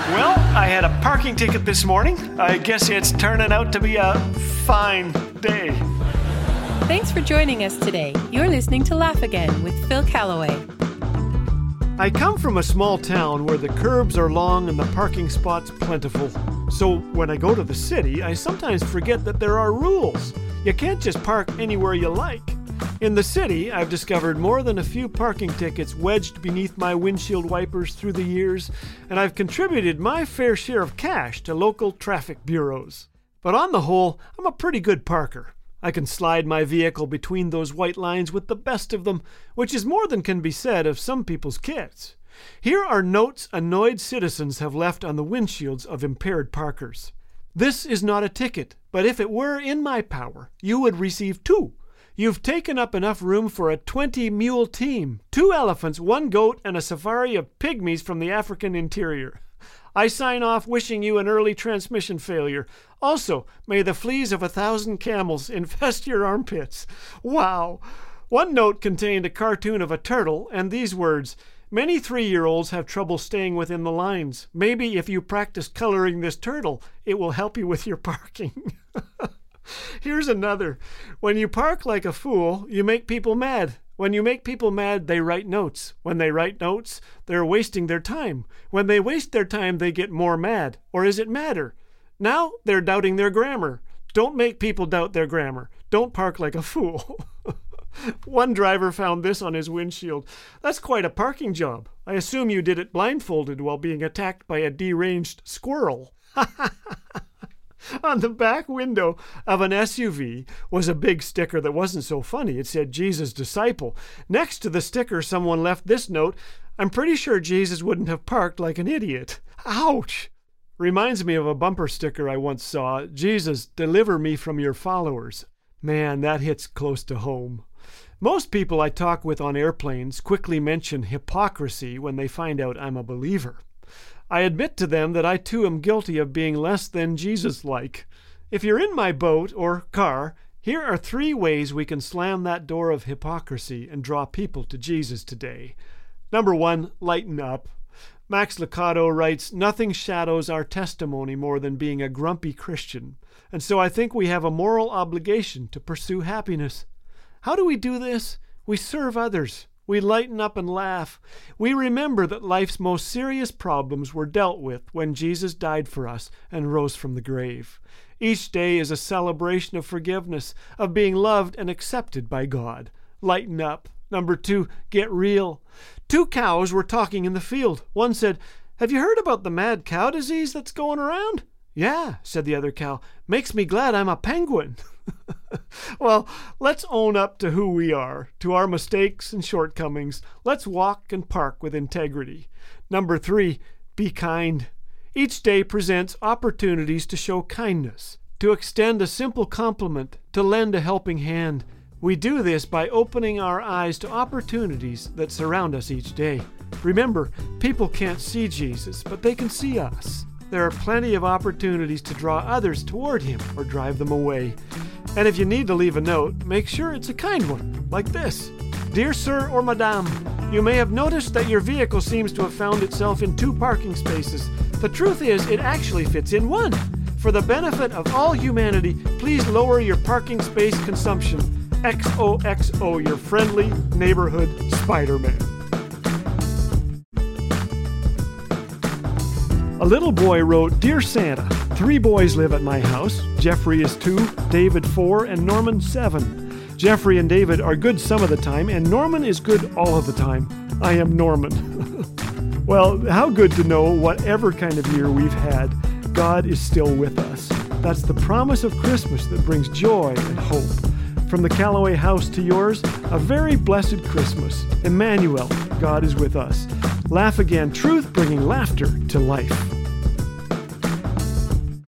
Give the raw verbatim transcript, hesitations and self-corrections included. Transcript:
Well, I had a parking ticket this morning. I guess it's turning out to be a fine day. Thanks for joining us today. You're listening to Laugh Again with Phil Callaway. I come from a small town where the curbs are long and the parking spots plentiful. So when I go to the city, I sometimes forget that there are rules. You can't just park anywhere you like. In the city, I've discovered more than a few parking tickets wedged beneath my windshield wipers through the years, and I've contributed my fair share of cash to local traffic bureaus. But on the whole, I'm a pretty good parker. I can slide my vehicle between those white lines with the best of them, which is more than can be said of some people's kids. Here are notes annoyed citizens have left on the windshields of impaired parkers. This is not a ticket, but if it were in my power, you would receive two. You've taken up enough room for a twenty-mule team, two elephants, one goat, and a safari of pygmies from the African interior. I sign off wishing you an early transmission failure. Also, may the fleas of a thousand camels infest your armpits. Wow! One note contained a cartoon of a turtle and these words, "Many three-year-olds have trouble staying within the lines. Maybe if you practice coloring this turtle, it will help you with your parking." Here's another. When you park like a fool, you make people mad. When you make people mad, they write notes. When they write notes, they're wasting their time. When they waste their time, they get more mad. Or is it madder? Now they're doubting their grammar. Don't make people doubt their grammar. Don't park like a fool. One driver found this on his windshield. That's quite a parking job. I assume you did it blindfolded while being attacked by a deranged squirrel. On the back window of an S U V was a big sticker that wasn't so funny. It said, "Jesus Disciple." Next to the sticker, someone left this note, "I'm pretty sure Jesus wouldn't have parked like an idiot." Ouch! Reminds me of a bumper sticker I once saw, "Jesus, deliver me from your followers." Man, that hits close to home. Most people I talk with on airplanes quickly mention hypocrisy when they find out I'm a believer. I admit to them that I too am guilty of being less than Jesus-like. If you're in my boat or car, here are three ways we can slam that door of hypocrisy and draw people to Jesus today. Number one, lighten up. Max Lucado writes, "Nothing shadows our testimony more than being a grumpy Christian, and so I think we have a moral obligation to pursue happiness." How do we do this? We serve others. We lighten up and laugh. We remember that life's most serious problems were dealt with when Jesus died for us and rose from the grave. Each day is a celebration of forgiveness, of being loved and accepted by God. Lighten up. Number two, get real. Two cows were talking in the field. One said, "Have you heard about the mad cow disease that's going around?" "Yeah," said the other cow. "Makes me glad I'm a penguin." Well, let's own up to who we are, to our mistakes and shortcomings. Let's walk and park with integrity. Number three, be kind. Each day presents opportunities to show kindness, to extend a simple compliment, to lend a helping hand. We do this by opening our eyes to opportunities that surround us each day. Remember, people can't see Jesus, but they can see us. There are plenty of opportunities to draw others toward him or drive them away. And if you need to leave a note, make sure it's a kind one, like this. "Dear Sir or Madame, you may have noticed that your vehicle seems to have found itself in two parking spaces. The truth is, it actually fits in one. For the benefit of all humanity, please lower your parking space consumption. X O X O, your friendly neighborhood Spider-Man." A little boy wrote, "Dear Santa, three boys live at my house. Jeffrey is two, David four, and Norman seven. Jeffrey and David are good some of the time, and Norman is good all of the time. I am Norman." Well, how good to know whatever kind of year we've had, God is still with us. That's the promise of Christmas that brings joy and hope. From the Callaway house to yours, a very blessed Christmas. Emmanuel, God is with us. Laugh Again, truth bringing laughter to life.